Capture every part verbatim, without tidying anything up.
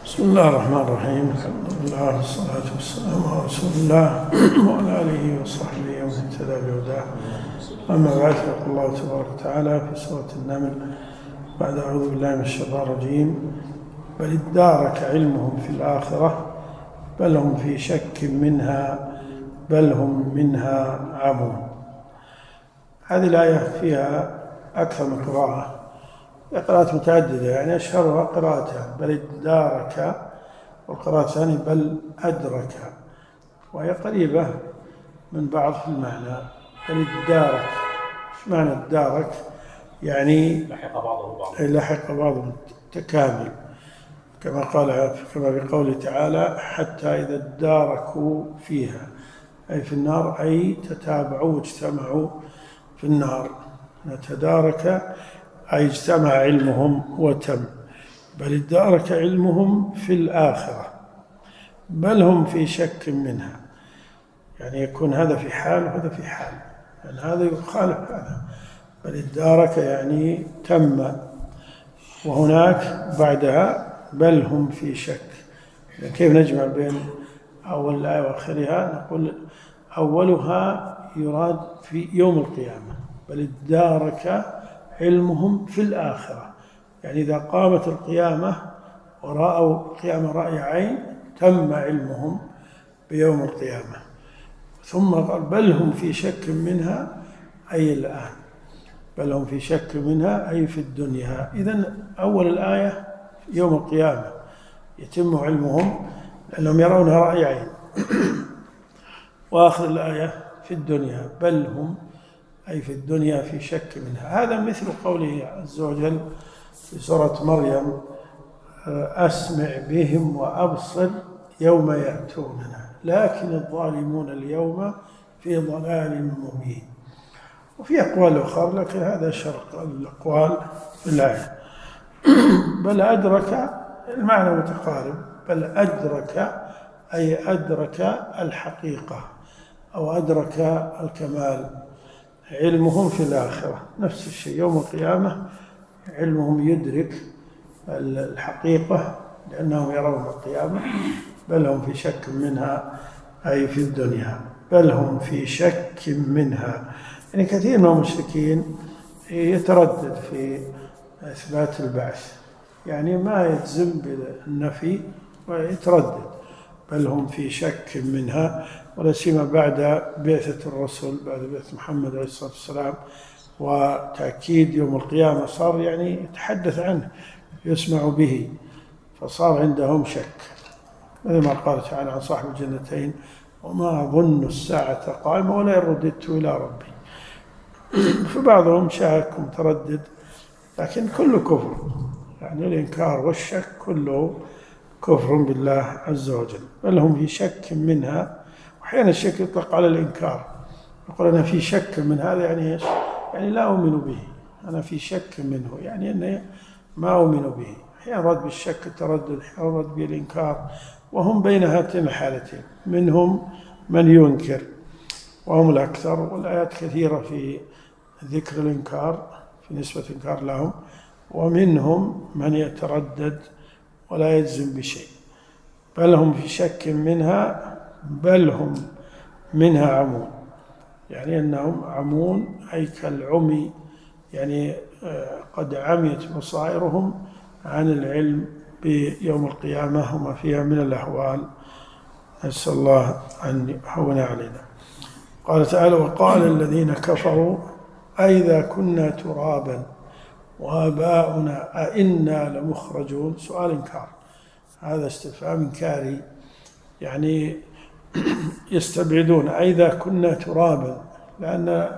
بسم الله الرحمن الرحيم. الحمد لله والصلاة والسلام على رسول الله وعلى آله وصحبه ومن اهتدى بهداه. أما بعد، يقول الله تبارك وتعالى في سورة النمل بعد أعوذ بالله من الشيطان الرجيم: بل ادارك علمهم في الآخرة بل هم في شك منها بل هم منها عمون. هذه الآية فيها أكثر من قراءة، قراءات متعددة، يعني أشهرها قراءتان: بل ادارك، والقراءة الثانية بل أدرك، وهي قريبة من بعض في المعنى. بل ادارك، ايش معنى ادارك؟ يعني لحق بعضه بعضا، لحق بعضهم تكامل، كما قال كما بقوله تعالى: حتى إذا اداركوا فيها، أي في النار، أي تتابعوا واجتمعوا في النار. تدارك أي اجتمع علمهم وتم. بل ادارك علمهم في الآخرة بل هم في شك منها، يعني يكون هذا في حال وهذا في حال، يعني هذا يخالف هذا. بل ادارك يعني تم، وهناك بعدها بل هم في شك. كيف نجمع بين أول الآية وآخرها؟ نقول أولها يراد في يوم القيامة: بل ادارك علمهم في الآخرة، يعني إذا قامت القيامة ورأوا قيامة رأي عين تم علمهم بيوم القيامة. ثم قال بل هم في شك منها، أي الآن، بل هم في شك منها أي في الدنيا. إذن أول الآية يوم القيامة يتم علمهم لأنهم يرونها رأي عين، وآخر الآية في الدنيا بل هم أي في الدنيا في شك منها. هذا مثل قوله عز وجل في سورة مريم: أسمع بهم وأبصر يوم يأتوننا لكن الظالمون اليوم في ضلال مبين. وفي أقوال أخرى، لكن هذا شرق الأقوال في الآية. بل أدرك المعنى متقارب، بل أدرك أي أدرك الحقيقة أو أدرك الكمال. علمهم في الآخرة نفس الشيء، يوم القيامة علمهم يدرك الحقيقة لأنهم يرون القيامة. بل هم في شك منها أي في الدنيا بل هم في شك منها. يعني كثير من المشركين يتردد في إثبات البعث، يعني ما يجزم بالنفي ويتردد. بل هم في شك منها، ولا سيما بعد بعثة الرسول، بعد بعثة محمد عليه الصلاة والسلام وتأكيد يوم القيامة، صار يعني يتحدث عنه، يسمع به، فصار عندهم شك. مثل ما قال تعالى عن صاحب الجنتين: وما أظن الساعة قائمة ولئن رددت إلى ربي. فبعضهم شاك متردد، لكن كله كفر، يعني الإنكار والشك كله كفر بالله عز وجل. بل هم في شك منها. وأحيانا الشك يطلق على الإنكار، يقول أنا في شك من هذا، يعني إيش؟ يعني لا أؤمن به، أنا في شك منه، يعني أني ما أؤمن به. أحيانا رد بالشك التردد، أحيانا رد بالإنكار، وهم بين هاتين الحالتين. منهم من ينكر وهم الأكثر، والآيات كثيرة في ذكر الإنكار، في نسبة إنكار لهم. ومنهم من يتردد ولا يجزم بشيء. بل هم في شك منها بل هم منها عمون، يعني أنهم عمون أي كالعمي، يعني قد عميت بصائرهم عن العلم بيوم القيامة وما فيها من الأهوال. نسأل الله أن يهون علينا. قال تعالى: وقال الذين كفروا أئذا كنا ترابا وآباؤنا أئنا لمخرجون. سؤال إنكار، هذا استفهام إنكاري، يعني يستبعدون أئذا كنا ترابا، لأن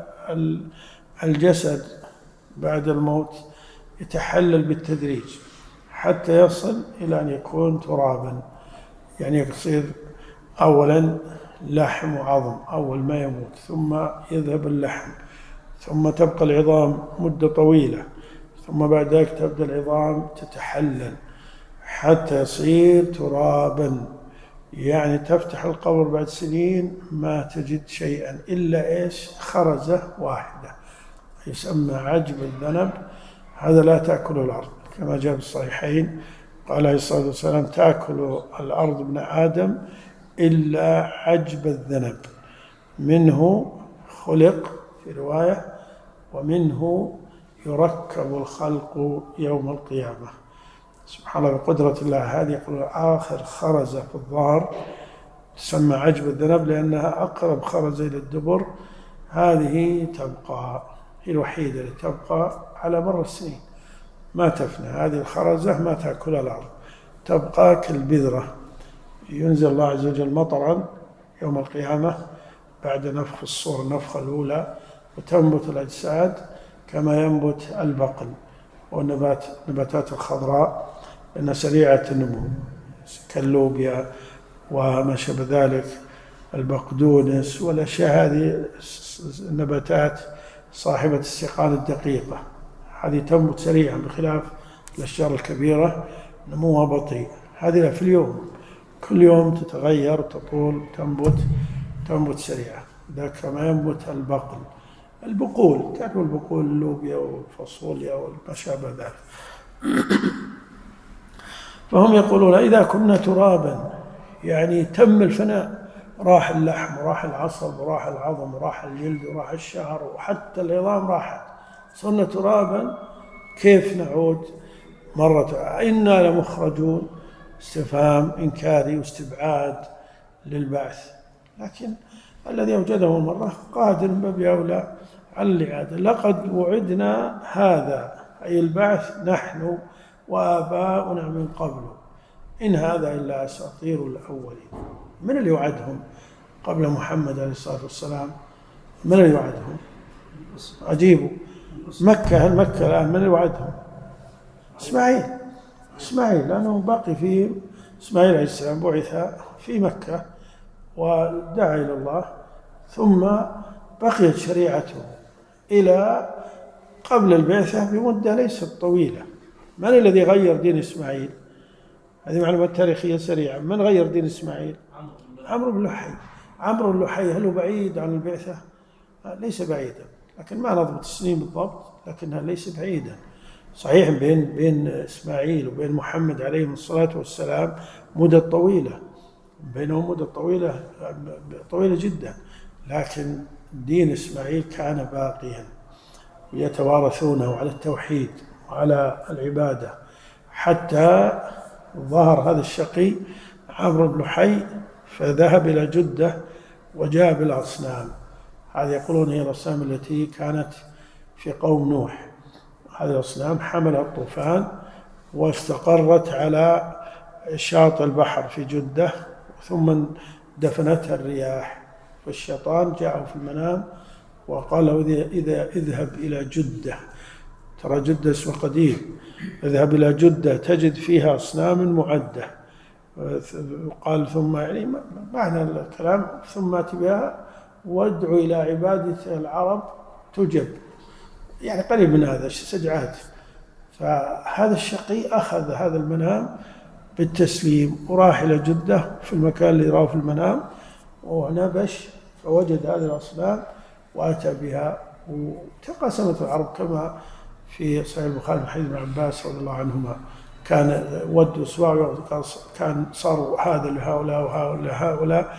الجسد بعد الموت يتحلل بالتدريج حتى يصل إلى أن يكون ترابا، يعني يصير أولا لحم وعظم أول ما يموت، ثم يذهب اللحم، ثم تبقى العظام مدة طويلة، ثم بعد ذلك تبدأ العظام تتحلل حتى يصير ترابا. يعني تفتح القبر بعد سنين ما تجد شيئا إلا إيش؟ خرزة واحدة يسمى عجب الذنب، هذا لا تأكله الأرض، كما جاء في الصحيحين قال عليه الصلاة والسلام تأكل الأرض ابن آدم إلا عجب الذنب، منه خلق في رواية ومنه يركب الخلق يوم القيامة. سبحان الله بقدرة الله. هذه يقول آخر خرزة في الظهر تسمى عجب الذنب لأنها أقرب خرزة إلى الدبر، هذه تبقى، هي الوحيدة اللي تبقى على مر السنين ما تفنى. هذه الخرزة ما تأكل الأرض، تبقى كالبذرة. ينزل الله عز وجل مطرا يوم القيامة بعد نفخ الصور النفخة الأولى، وتنبت الأجساد كما ينبت البقل والنبات النباتات الخضراء لأنها سريعة النمو كاللوبيا وما شابه ذلك، البقدونس والأشياء هذه النباتات صاحبة السيقان الدقيقة، هذه تنبت سريعا بخلاف الأشجار الكبيرة نموها بطيء. هذه في اليوم كل يوم تتغير تطول تنبت تنبت سريعة، ذاك كما ينبت البقل. البقول تأكل البقول اللوبيا والفاصوليا وما شابه ذلك. فهم يقولون إذا كنا ترابا يعني تم الفناء، راح اللحم وراح العصب وراح العظم وراح الجلد وراح الشعر وحتى العظام راحت، صرنا ترابا كيف نعود مرة؟ إنا لمخرجون. استفهام إنكاري واستبعاد للبعث، لكن الذي أوجده مرة قادر باب أولى على الإعادة. لقد وعدنا هذا أي البعث نحن وآباؤنا من قبل إن هذا إلا أساطير الأولين. من اللي وعدهم قبل محمد عليه الصلاة والسلام؟ من اللي وعدهم؟ عجيب. مكة مكة الآن من اللي وعدهم؟ إسماعيل إسماعيل لأنه باقي في إسماعيل عليه السلام بعث في مكة ودعا إلى الله، ثم بقيت شريعته إلى قبل البعثة بمدة ليست طويلة. من الذي غير دين إسماعيل؟ هذه معلومات تاريخية سريعة. من غير دين إسماعيل؟ عمرو بن لحي. عمرو بن لحي هل هو بعيد عن البعثة؟ ليس بعيدا، لكن ما نضبط السنين بالضبط، لكنها ليس بعيدا. صحيح بين بين إسماعيل وبين محمد عليه الصلاة والسلام مدة طويلة، بينهم مدة طويلة طويلة جدا، لكن دين إسماعيل كان باقيا يتوارثونه على التوحيد وعلى العبادة حتى ظهر هذا الشقي عمرو بن لحي فذهب إلى جدة وجاب الأصنام. هذه يقولون هي الأصنام التي كانت في قوم نوح. هذه الأصنام حملها الطوفان واستقرت على شاطئ البحر في جدة، ثم دفنتها الرياح. فالشيطان جاءه في المنام وقال له إذا اذهب إلى جدة، ترى جدة اسم قديم، اذهب إلى جدة تجد فيها أصنام معدة. قال ثم يعني معنى الكلام ثم ات بها وادعو إلى عبادة العرب تجب، يعني قريب من هذا سجعات. فهذا الشقي أخذ هذا المنام بالتسليم وراح إلى جدة في المكان اللي راه في المنام ونبش فوجد هذه الأصنام وأتى بها، وتقاسمت العرب كما في صحيح البخاري من حديث ابن عباس رضي الله عنهما، كان ود أسواع كان صاروا هذا لهؤلاء وهؤلاء لهؤلاء،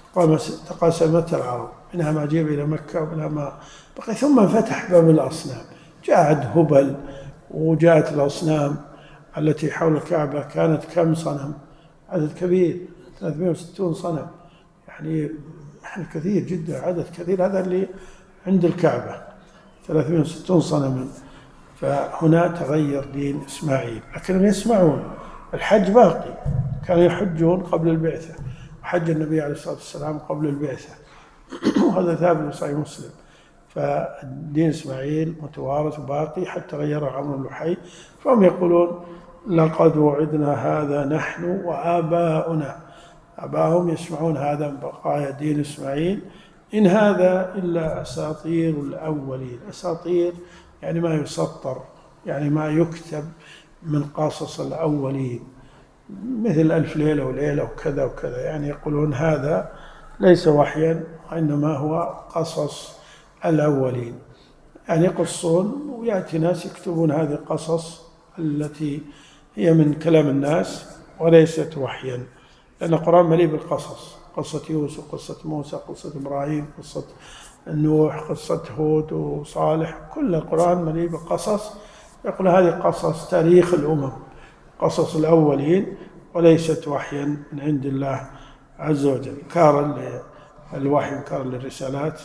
تقاسمت العرب منها ما جيب إلى مكة ومنها ما بقي. ثم فتح باب الأصنام، جاءت هبل وجاءت الأصنام التي حول الكعبة كانت كم صنم؟ عدد كبير، ثلاثمائة وستين صنم، يعني يعني كثير جدا، عدد كثير. هذا اللي عند الكعبة ثلاثمائة وستين صنما. فهنا تغير دين إسماعيل، لكنهم يسمعون. الحج باقي، كانوا يحجون قبل البعثة، وحج النبي عليه الصلاة والسلام قبل البعثة وهذا ثابت في صحيح مسلم. فدين إسماعيل متوارث وباقي حتى غيره عمرو بن لحي. فهم يقولون لقد وعدنا هذا نحن وآباؤنا. آباؤهم يسمعون هذا من بقايا دين إسماعيل إن هذا إلا أساطير الأولين. أساطير يعني ما يسطر، يعني ما يكتب من قصص الأولين، مثل ألف ليلة وليلة وكذا وكذا. يعني يقولون هذا ليس وحيا وإنما هو قصص الأولين، يعني يقصون ويأتي ناس يكتبون هذه القصص التي هي من كلام الناس وليست وحيا، لأن القرآن مليء بالقصص، قصة يوسف، قصة موسى، قصة إبراهيم، قصة نوح، قصة هود وصالح، كل القرآن مليء بالقصص. يقول هذه قصص تاريخ الأمم، قصص الأولين، وليست وحيا من عند الله عز وجل. كارا للوحي وكارا للرسالات.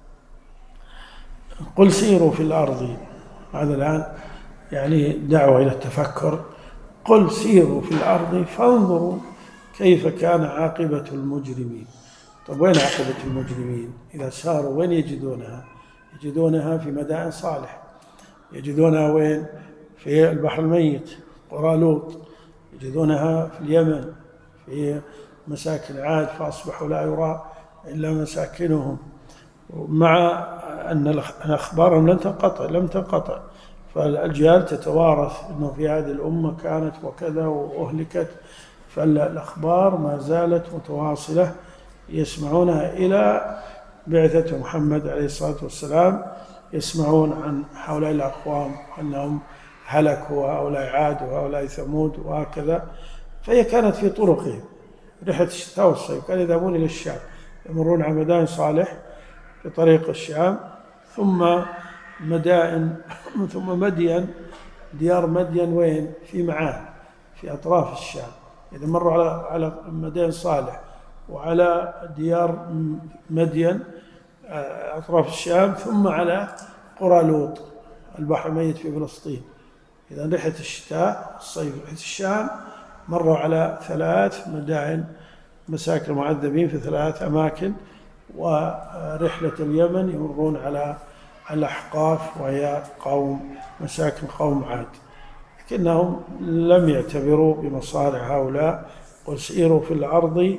قل سيروا في الأرض، هذا الآن يعني دعوة إلى التفكر. قل سيروا في الأرض فانظروا كيف كان عاقبة المجرمين. طيب وين عاقبة المجرمين؟ إذا ساروا وين يجدونها؟ يجدونها في مدائن صالح، يجدونها وين؟ في البحر الميت، قرى لوط، يجدونها في اليمن في مساكن عاد فأصبحوا لا يرى إلا مساكنهم، مع أن الأخبار لم تنقطع لم تنقطع فالأجيال تتوارث أنه في هذه الأمة كانت وكذا وأهلكت، فالأخبار ما زالت متواصلة يسمعونها إلى بعثة محمد عليه الصلاة والسلام، يسمعون عن هؤلاء الأقوام أنهم هلكوا وهؤلاء عاد وهؤلاء ثمود وهكذا. فهي كانت في طرقهم رحلة الشتاء والصيف، كانوا يذهبون إلى الشام، يمرون على مدائن صالح في طريق الشام، ثم مدائن ثم مدين، ديار مدين وين؟ في معان في أطراف الشام. إذا مروا على على مدائن صالح وعلى ديار مدين أطراف الشام، ثم على قرى لوط البحر الميت في فلسطين. إذا رحلة الشتاء والصيف رحلة الشام مروا على ثلاث مدائن مساكن المعذبين في ثلاث أماكن، ورحلة اليمن يمرون على الأحقاف وهي قوم مساكن قوم عاد، لكنهم لم يعتبروا بمصارع هؤلاء. قل سيروا في الأرض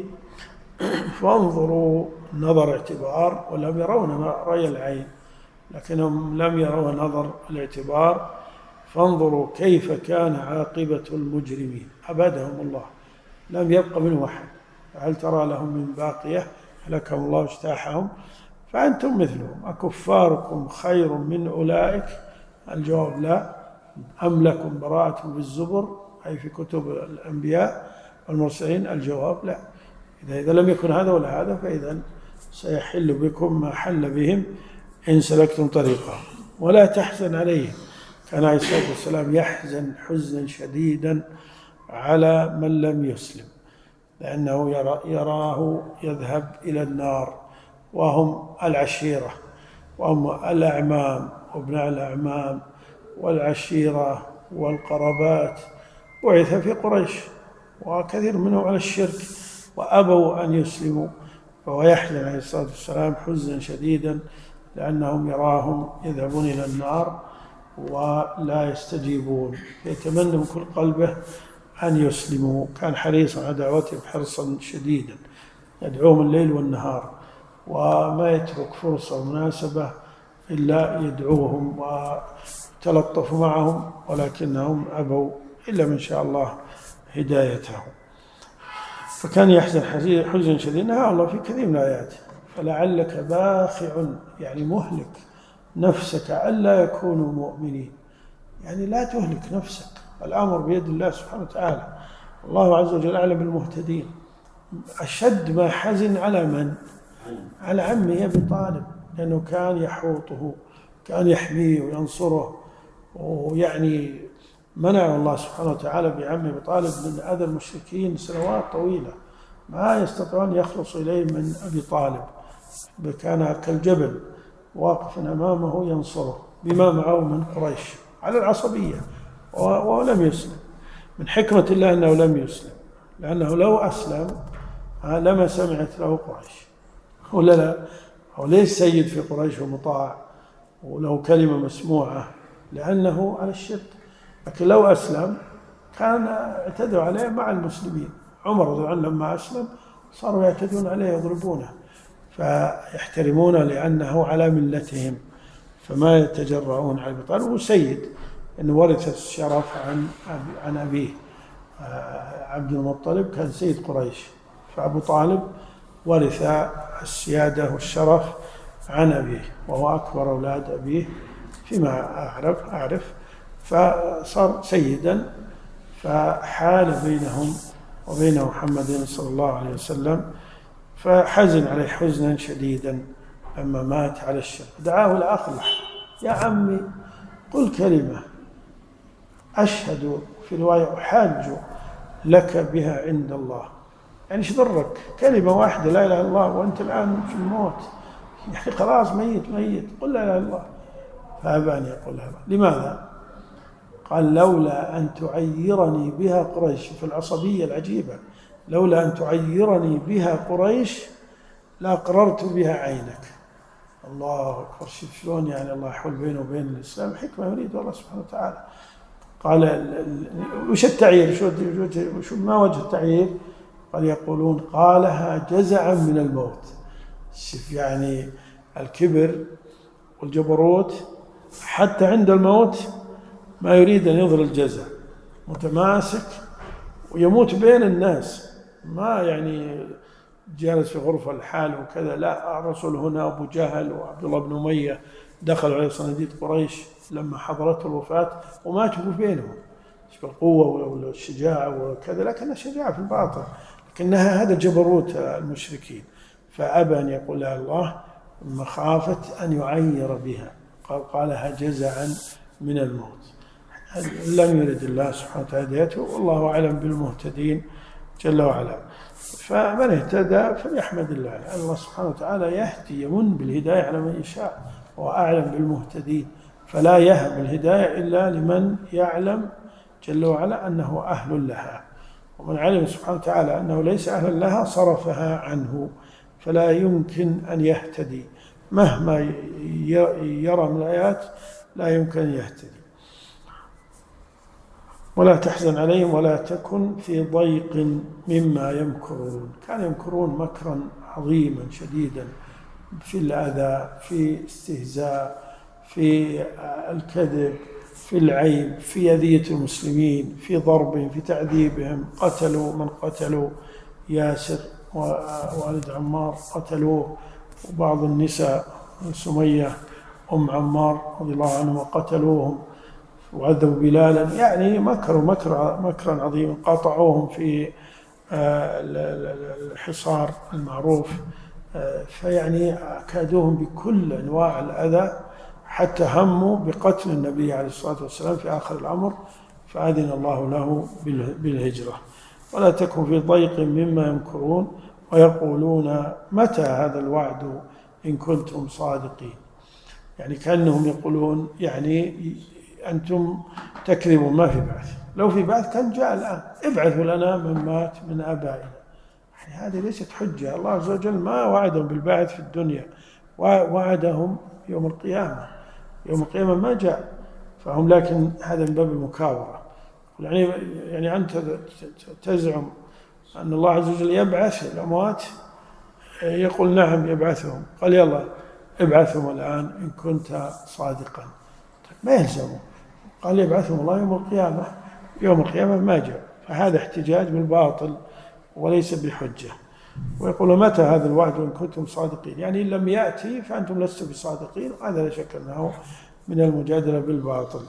فانظروا نظر اعتبار، ولم يرون رأي العين، لكنهم لم يروا نظر الاعتبار. فانظروا كيف كان عاقبة المجرمين، أبدهم الله، لم يبق منهم أحد. هل ترى لهم من باقية؟ هلكهم الله واجتاحهم. فأنتم مثلهم، أكفاركم خير من أولئك؟ الجواب لا. أم لكم براءة في الزبر، أي في كتب الأنبياء والمرسلين؟ الجواب لا. إذا إذا لم يكن هذا ولا هذا فإذا سيحل بكم ما حل بهم إن سلكتم طريقهم. ولا تحزن عليهم، كان عليه الصلاة والسلام يحزن حزنا شديدا على من لم يسلم، لأنه يرى يراه يذهب إلى النار، وهم العشيرة وهم الأعمام وابناء الأعمام والعشيرة والقرابات. بعث في قريش وكثير منهم على الشرك وأبوا أن يسلموا، فهو يحزن عليه الصلاة والسلام حزنا شديدا لأنهم يراهم يذهبون إلى النار ولا يستجيبون، يتمنى من كل قلبه أن يسلموا. كان حريصا على دعوتهم حرصا شديدا، يدعوهم الليل والنهار وما يترك فرصة ومناسبة إلا يدعوهم وتلطف معهم، ولكنهم أبوا إلا من شاء الله هدايتهم. فكان يحزن حزن شديد. نهى الله في كثير من الآيات: فلعلك باخع، يعني مهلك نفسك ألا يكونوا مؤمنين، يعني لا تهلك نفسك، الأمر بيد الله سبحانه وتعالى، الله عز وجل أعلم بالمهتدين. أشد ما حزن على من؟ على عمه أبي طالب، لأنه كان يحوطه، كان يحميه وينصره، ويعني منع الله سبحانه وتعالى بعمه أبي طالب من أذى المشركين سنوات طويلة، ما يستطيعون يخلص إليه من أبي طالب، كان كالجبل واقفا أمامه ينصره بما معه من قريش على العصبية، ولم يسلم. من حكمة الله أنه لم يسلم، لأنه لو أسلم لما سمعت له قريش، ولا لا، هو ليس سيد في قريش ومطاع وله كلمة مسموعة لأنه على الشرك، لكن لو أسلم كان اعتدوا عليه مع المسلمين. عمر رضي الله عنه لما أسلم صاروا يعتدون عليه يضربونه، فيحترمونه لأنه على ملتهم، فما يتجرؤون على أبي طالب. وسيد أنه ورث الشرف عن عن أبيه عبد المطلب، كان سيد قريش، فأبو طالب ورث السيادة والشرف عن أبيه، وهو أكبر أولاد أبيه فيما أعرف أعرف فصار سيدا. فحال بينهم وبين محمد صلى الله عليه وسلم، فحزن عليه حزنا شديدا لما مات على الشرك. دعاه الآخر: يا عمي قل كلمة أشهد، في رواية أحاج لك بها عند الله. يعني ايش ضرك كلمة واحدة لا إله إلا الله وأنت الآن في الموت، يعني خلاص ميت ميت، قل لا إله إلا الله. فأبى أن يقولها. لماذا؟ قال: لولا أن تعيرني بها قريش. في العصبية العجيبة: لولا أن تعيرني بها قريش لأقررت بها عينك. الله أكبر! شوف شلون يعني الله يحول بينه وبين الإسلام حكمة يريد الله سبحانه وتعالى. قال: وش التعيير؟ شو شو ما وجه التعيير؟ قال: يقولون قالها جزعا من الموت. شوف يعني الكبر والجبروت حتى عند الموت ما يريد أن يظهر الجزع، متماسك ويموت بين الناس، ما يعني جالس في غرفة الحال وكذا. لا، الرسول هنا أبو جهل وعبد الله بن أمية دخلوا عليه صناديد قريش لما حضرته الوفاة وماتوا بينهم. القوة والشجاعة وكذا، لكنها شجاعة في الباطن، لكنها هذا جبروت المشركين. فأبى أن يقول لها الله مخافة أن يعير بها، قال قالها جزعا من الموت. لم يرد الله سبحانه وتعالى هدايته، والله أعلم بالمهتدين جل وعلا. فمن اهتدى فليحمد الله، لأن الله سبحانه وتعالى يهدي يمن بالهداية على من يشاء، وهو أعلم بالمهتدين، فلا يهب الهداية إلا لمن يعلم جل وعلا أنه أهل لها، ومن علم سبحانه وتعالى أنه ليس أهلا لها صرفها عنه، فلا يمكن أن يهتدي مهما يرى من الآيات، لا يمكن أن يهتدي. ولا تحزن عليهم ولا تكن في ضيق مما يمكرون. كانوا يمكرون مكرا عظيما شديدا في الأذى، في استهزاء، في الكذب، في العيب، في أذية المسلمين، في ضربهم، في تعذيبهم. قتلوا من قتلوا ياسر ووالد عمار قتلوه، وبعض النساء سمية أم عمار رضي الله عنهم قتلوهم، وعذبوا بلالا. يعني مكروا مكر مكرا عظيما. قاطعوهم في الحصار المعروف، فيعني كادوهم بكل أنواع الأذى حتى هموا بقتل النبي عليه الصلاة والسلام في آخر الأمر، فأذن الله له بالهجرة. ولا تكن في ضيق مما يمكرون ويقولون متى هذا الوعد إن كنتم صادقين. يعني كأنهم يقولون يعني أنتم تكذبون، ما في بعث، لو في بعث كان جاء الآن، ابعثوا لنا من مات من آبائنا. يعني هذه ليست حجة. الله عز وجل ما وعدهم بالبعث في الدنيا، وعدهم يوم القيامة. يوم القيامة ما جاء، فهم لكن هذا من باب المكابرة. يعني يعني أنت تزعم أن الله عز وجل يبعث الأموات، يقول نعم يبعثهم، قال يلا ابعثهم الآن إن كنت صادقا. ما يلزمه، قال يبعثهم الله يوم القيامة، يوم القيامة ما جاء، فهذا احتجاج بالباطل وليس بحجة. ويقول متى هذا الوعد إن كنتم صادقين، يعني إن لم يأتي فأنتم لستم بصادقين، هذا لا شك أنه من المجادلة بالباطل.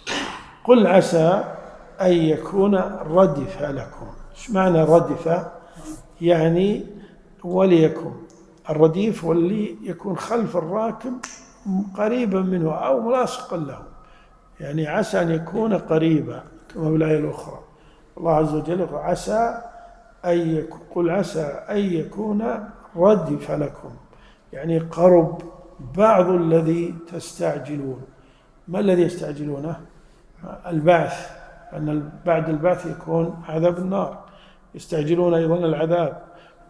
قل عسى أن يكون ردف لكم. ايش معنى ردف؟ يعني وليكن الرديف واللي يكون خلف الراكب قريبا منه أو ملاصقا له، يعني عسى أن يكون قريبا كما في الآية الأخرى. الله عز وجل يقول عسى أن يكون، قل عسى أن يكون ردف لكم، يعني قرب بعض الذي تستعجلون. ما الذي يستعجلونه؟ البعث، أن بعد البعث يكون عذاب النار، يستعجلون أيضا العذاب.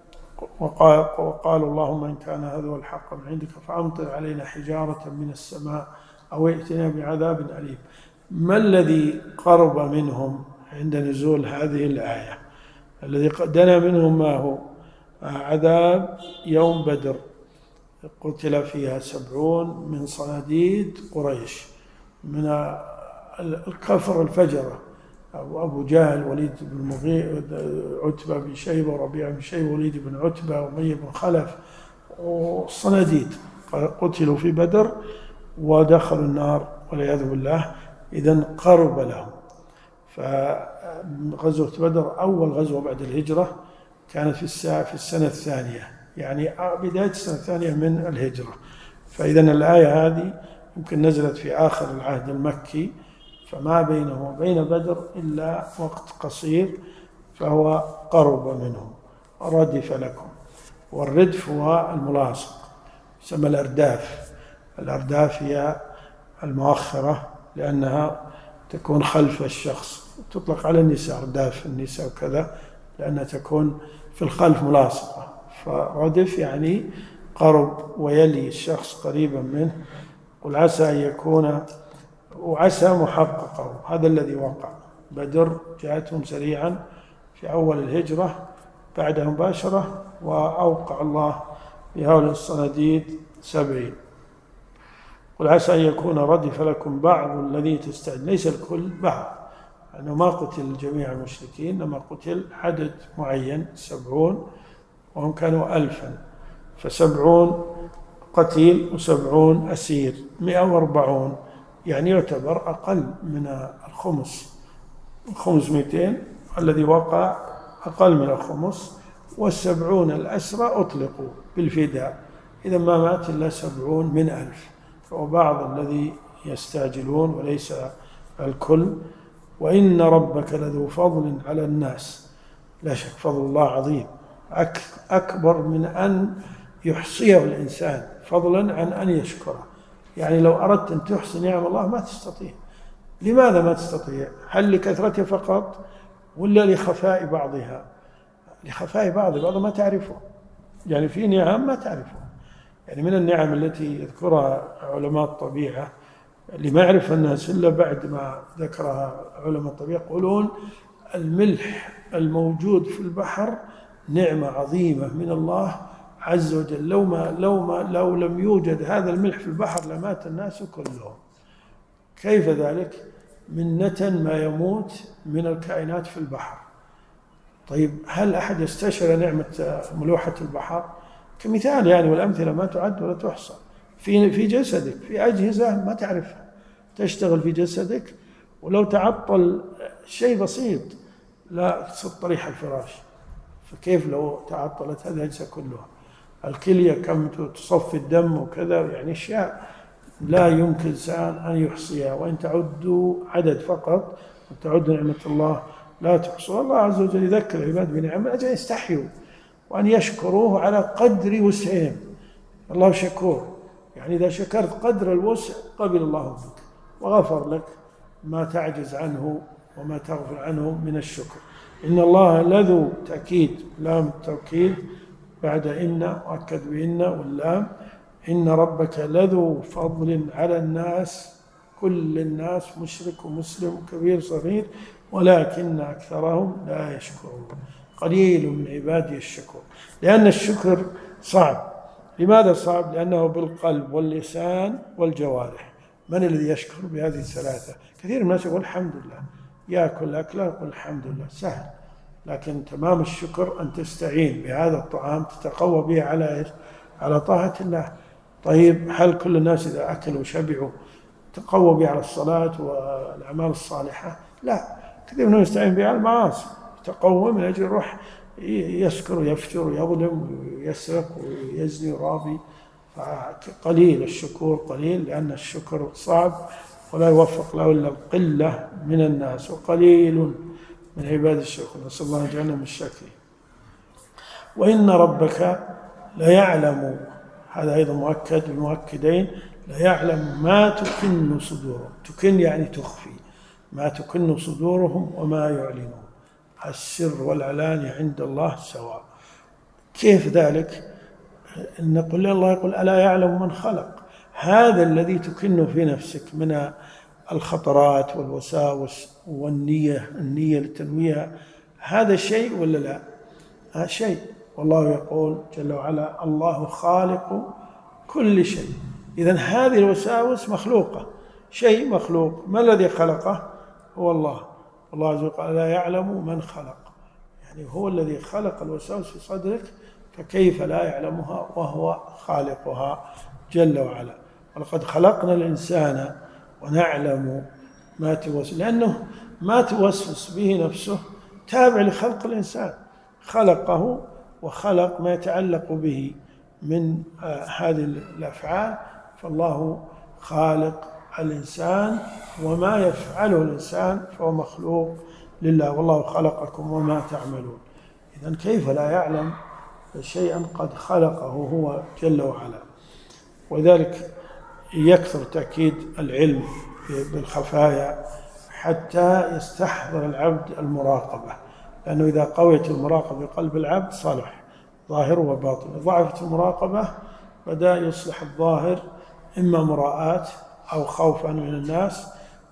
وقال وقالوا اللهم إن كان هذا هو الحق من عندك فأمطر علينا حجارة من السماء أو ائتنا بعذاب أليم. ما الذي قرب منهم عند نزول هذه الآية؟ الذي دنا منهم ما هو؟ عذاب يوم بدر، قتل فيها سبعون من صناديد قريش، من الكفر الفجرة، أبو جهل، وليد بن المغيرة، عتبة بن شيبة، وربيعة بن شيبة، وليد بن عتبة، وأمية بن خلف، والصناديد قتلوا في بدر ودخلوا النار والعياذ بالله. إذن قرب لهم. غزوة بدر أول غزوة بعد الهجرة كانت في في السنة الثانية، يعني بداية السنة الثانية من الهجرة. فإذا الآية هذه يمكن نزلت في آخر العهد المكي، فما بينه وبين بدر إلا وقت قصير، فهو قرب منه. ردف لكم، والردف هو الملاصق، يسمى الأرداف. الأرداف هي المؤخرة لأنها تكون خلف الشخص، تطلق على النساء أرداف النساء وكذا، لأنها تكون في الخلف ملاصقة. فردف يعني قرب ويلي الشخص قريبا منه. قل عسى أن يكون، وعسى محققه، هذا الذي وقع. بدر جاءتهم سريعا في أول الهجرة بعدها مباشرة، وأوقع الله بهؤلاء الصناديد سبعين. قل عسى أن يكون ردف لكم بعض الذي تستعد، ليس الكل، بعض، أنه ما قتل جميع المشركين، إنما قتل عدد معين سبعون، وهم كانوا ألفا، فسبعون قتيل وسبعون أسير، مئة وأربعون، يعني يعتبر أقل من الخمس. الخمس مئتين، الذي وقع أقل من الخمس، والسبعون الأسرى أطلقوا بالفداء، إذا ما مات إلا سبعون من ألف، وبعض الذي يستعجلون وليس الكل. وإن ربك لذو فضل على الناس، لا شك فضل الله عظيم أكبر من أن يحصيه الإنسان، فضلا عن أن يشكره. يعني لو أردت أن تحصي نعم الله ما تستطيع. لماذا ما تستطيع؟ هل لكثرتها فقط ولا لخفاء بعضها؟ لخفاء بعض بعض ما تعرفه، يعني في نعم ما تعرفه. يعني من النعم التي يذكرها علماء الطبيعة اللي ما يعرف أنها سلة بعد ما ذكرها علماء الطبيعة، يقولون الملح الموجود في البحر نعمة عظيمة من الله عز وجل، لو ما لو ما لو لم يوجد هذا الملح في البحر لمات الناس كلهم. كيف ذلك؟ من نتن ما يموت من الكائنات في البحر. طيب هل أحد يستشعر نعمة ملوحة البحر؟ كمثال يعني، والأمثلة ما تعد ولا تحصى. في في جسدك في أجهزة ما تعرفها تشتغل في جسدك، ولو تعطل شيء بسيط لا تصد طريح الفراش، فكيف لو تعطلت هذه الأجهزة كلها؟ الكلية كم تصفي الدم وكذا، يعني أشياء لا يمكن إنسان أن يحصيها، وإن تعدوا عدد فقط وتعدوا نعمة الله لا تحصوا. الله عز وجل يذكر العباد بنعمة أجل يستحيوا وأن يشكروه على قدر وسعهم. الله شكور، يعني إذا شكرت قدر الوسع قبل الله منك وغفر لك ما تعجز عنه وما تغفل عنه من الشكر. إن الله لذو تأكيد، لام التوكيد بعد إن، وأكد بإن واللام. إن ربك لذو فضل على الناس، كل الناس، مشرك ومسلم وكبير صغير، ولكن أكثرهم لا يشكرون. قليل من عبادي الشكور. لأن الشكر صعب. لماذا صعب؟ لأنه بالقلب واللسان والجوارح. من الذي يشكر بهذه الثلاثة؟ كثير من الناس يقول الحمد لله، يأكل أكله يقول الحمد لله، سهل. لكن تمام الشكر أن تستعين بهذا الطعام تتقوى به على إيش؟ على طاعة الله. طيب هل كل الناس إذا أكلوا وشبعوا تقوى به على الصلاة والأعمال الصالحة؟ لا، كثير منهم يستعين به على المعاصي، تقوى من أجل يروح يسكر ويفجر ويظلم ويسرق ويزني ورابي. فقليل الشكور، قليل، لأن الشكر صعب ولا يوفق له إلا القلة من الناس، وقليل من عباد الشكور. نسأل الله أن يجعلنا من الشاكرين. وإن ربك لا يعلم، هذا أيضا مؤكد بمؤكدين، لا يعلم ما تكن صدورهم. تكن يعني تخفي، ما تكن صدورهم وما يعلنون. السر والعلانية عند الله سواء. كيف ذلك؟ نقول الله يقول ألا يعلم من خلق. هذا الذي تكن في نفسك من الخطرات والوساوس والنية، النية للتنويه، هذا شيء ولا لا؟ هذا شيء. والله يقول جل وعلا الله خالق كل شيء. إذن هذه الوساوس مخلوقة، شيء مخلوق. ما الذي خلقه؟ هو الله. الله عز وجل لا يعلم من خلق، يعني هو الذي خلق الوساوس في صدرك، فكيف لا يعلمها وهو خالقها جل وعلا. ولقد خلقنا الإنسان ونعلم ما توسوس، لأنه ما توسوس به نفسه تابع لخلق الإنسان، خلقه وخلق ما يتعلق به من هذه الأفعال، فالله خالق الإنسان، وما يفعله الإنسان فهو مخلوق لله، والله خلقكم وما تعملون. إذن كيف لا يعلم شيئا قد خلقه هو جل وعلا؟ وذلك يكثر تأكيد العلم بالخفايا حتى يستحضر العبد المراقبة، لأنه إذا قويت المراقبة بقلب العبد صلح ظاهر وباطن. ضعفت المراقبة بدأ يصلح الظاهر إما مراءة أو خوفا من الناس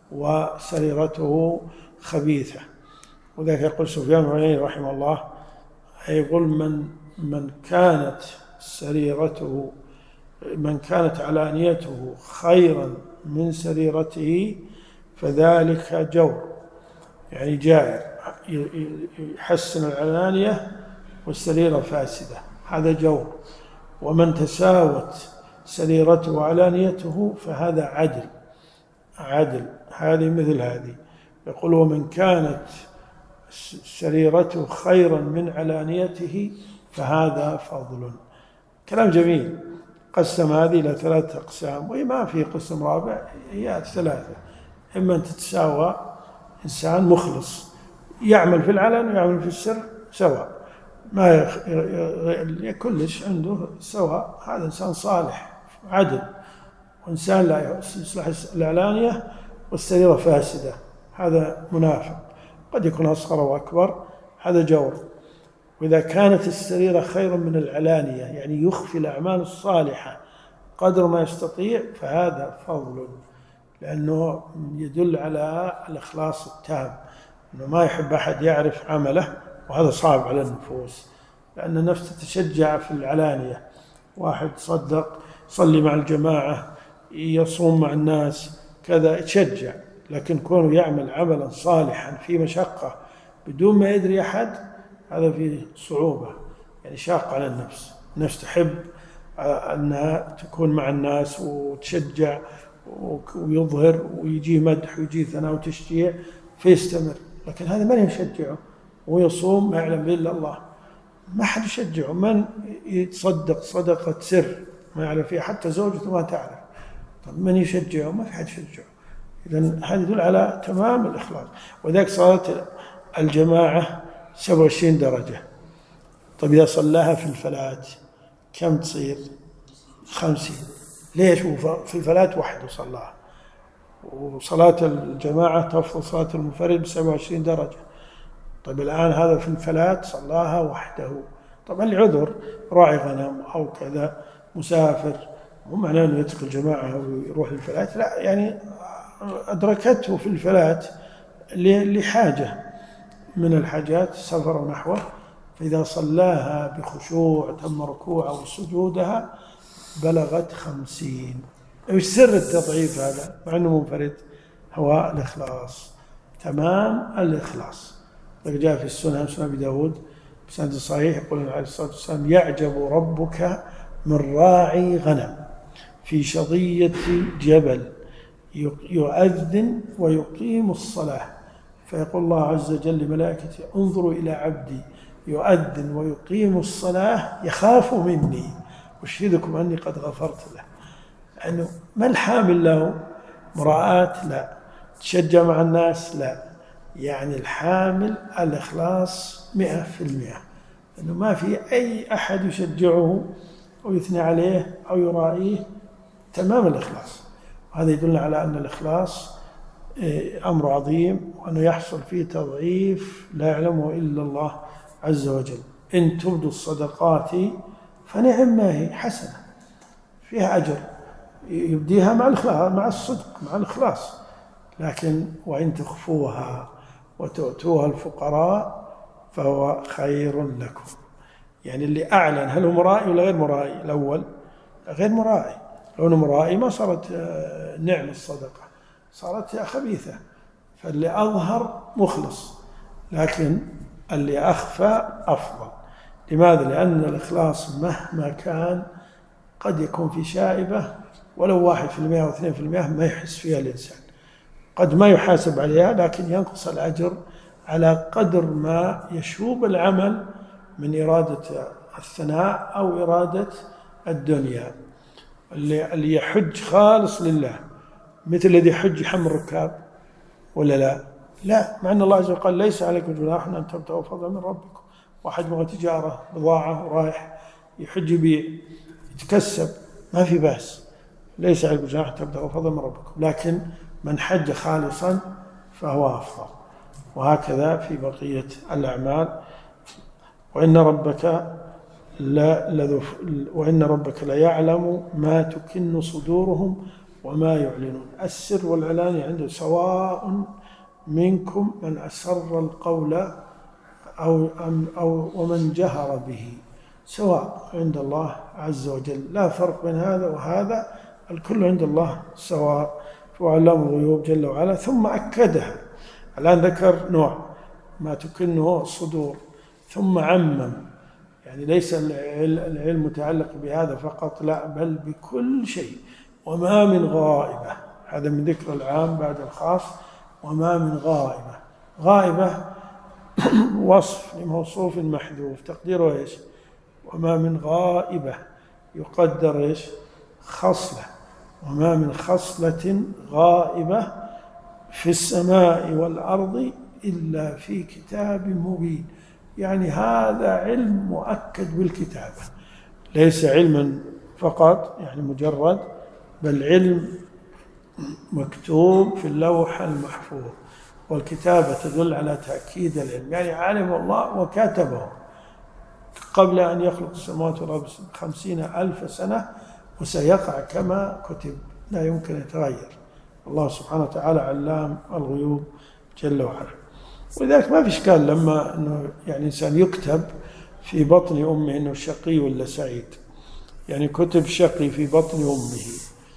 وسريرته خبيثة. وذلك يقول سفيان بن عيينة رحمه الله، يقول من من كانت سريرته من كانت علانيته خيرا من سريرته فذلك جور، يعني جائر، يحسن العلانية والسريرة فاسدة، هذا جور. ومن تساوت سريرته وعلانيته فهذا عدل عدل هذه مثل هذه. يقول ومن كانت سريرته خيرا من علانيته فهذا فضل. كلام جميل. قسم هذه إلى ثلاثة أقسام، وما في قسم رابع، هي ثلاثة. إما أن تتساوى إنسان مخلص يعمل في العلن ويعمل في السر سواء، ما يخ... كلش عنده سواء، هذا إنسان صالح عدل، وإنسان لا يصلح العلانية والسريرة فاسدة، هذا منافق، قد يكون أصغر وأكبر، هذا جور. وإذا كانت السريرة خيرا من العلانية، يعني يخفي الأعمال الصالحة قدر ما يستطيع، فهذا فضل، لأنه يدل على الإخلاص التام، أنه ما يحب أحد يعرف عمله، وهذا صعب على النفوس، لأن النفس تتشجع في العلانية. واحد صدق يصلي مع الجماعة، يصوم مع الناس، كذا يتشجع، لكن كونه يعمل عملا صالحا في مشقة بدون ما يدري أحد، هذا فيه صعوبة، يعني شاق على النفس. النفس تحب أنها تكون مع الناس وتشجع ويظهر ويجي مدح ويجي ثناء وتشجيع فيستمر، لكن هذا من يشجعه؟ ويصوم ما يعلم إلا الله، ما حد يشجعه. من يتصدق صدقة سر ما يعلم فيها حتى زوجته ما تعرف، طب من يشجعه؟ ما في حد يشجعه. إذن هذا يدل على تمام الإخلاص. وذلك صارت الجماعة سبعة وعشرين درجة. طيب إذا صلاها في الفلات كم تصير؟ خمسين. ليش؟ في الفلات وحده صلاها، وصلاة الجماعة تفضل صلاة المنفرد بسبعة وعشرين درجة. طيب الآن هذا في الفلات صلاها وحده، طبعا لعذر، راعي غنم أو كذا، مسافر، مو معناه أنه يترك الجماعة ويروح للفلات، لا، يعني أدركته في الفلات لحاجة من الحاجات، سفر ونحوه، فإذا صلاها بخشوع تم ركوعها وسجودها بلغت خمسين. وش سر التضعيف هذا مع أنه منفرد؟ هو الإخلاص، تمام الإخلاص. جاء في السنة سنة أبي داود بسند صحيح، يقول عليه الصلاة والسلام: يعجب ربك من راعي غنم في شظية جبل يؤذن ويقيم الصلاة، فيقول الله عز وجل لملائكته: انظروا إلى عبدي يؤذن ويقيم الصلاة يخاف مني، أشهدكم أني قد غفرت له. أنه ما الحامل له؟ مراءة؟ لا. تشجع مع الناس؟ لا. يعني الحامل الإخلاص مئة في المئة، أنه ما في أي أحد يشجعه أو يثني عليه أو يرائيه، تمام الإخلاص. وهذا يدل على أن الإخلاص أمر عظيم، وأنه يحصل فيه تضعيف لا يعلمه إلا الله عز وجل. إن تبدوا الصدقات فنعم ما هي، حسنة فيها أجر، يبديها مع الإخلاص، مع الصدق، مع الإخلاص. لكن وإن تخفوها وتؤتوها الفقراء فهو خير لكم. يعني اللي أعلن، هل هو مرائي ولا غير مرائي؟ الأول غير مرائي، لو أنه مرائي ما صارت نعم الصدقة، صارت خبيثة. فاللي أظهر مخلص، لكن اللي أخفى أفضل. لماذا؟ لأن الإخلاص مهما كان قد يكون في شائبة ولو واحد في المئة أو اثنين في المئة ما يحس فيها الإنسان، قد ما يحاسب عليها لكن ينقص الأجر على قدر ما يشوب العمل من إرادة الثناء أو إرادة الدنيا. اللي اللي يحج خالص لله مثل الذي يحج يحمل ركاب ولا لا؟ لا، مع أن الله عز وجل قال ليس عليكم جناح أن تبتغوا فضلا من ربكم. واحد مع تجارة بضاعة ورايح يحج يبيع يتكسب ما في بأس، ليس عليكم جناح أن تبتغوا فضلا من ربكم، لكن من حج خالصا فهو أفضل. وهكذا في بقية الأعمال. وإن ربك لا لذو وإن ربك لا يعلم ما تكن صدورهم وما يعلنون. السر والعلان عنده سواء منكم من أسر القول أو أو ومن جهر به، سواء عند الله عز وجل، لا فرق بين هذا وهذا، الكل عند الله سواء. وعلام الغيوب جل وعلا. ثم أكدها، الآن ذكر نوع ما تكنه الصدور ثم عمم، يعني ليس العلم متعلق بهذا فقط، لا بل بكل شيء. وما من غائبة، هذا من ذكر العام بعد الخاص. وما من غائبة، غائبة وصف لموصوف محذوف تقديره ايش؟ وما من غائبة، يقدر ايش؟ خصلة. وما من خصلة غائبة في السماء والأرض إلا في كتاب مبين. يعني هذا علم مؤكد بالكتابة، ليس علما فقط يعني مجرد، بل علم مكتوب في اللوح المحفوظ. والكتابة تدل على تأكيد العلم، يعني علم الله وكتبه قبل أن يخلق السماوات والأرض خمسين ألف سنة، وسيقع كما كتب، لا يمكن يتغير. الله سبحانه وتعالى علام الغيوب جل وعلا. ولذلك ما في إشكال لما أنه يعني إنسان يكتب في بطن أمه أنه شقي ولا سعيد، يعني كتب شقي في بطن أمه،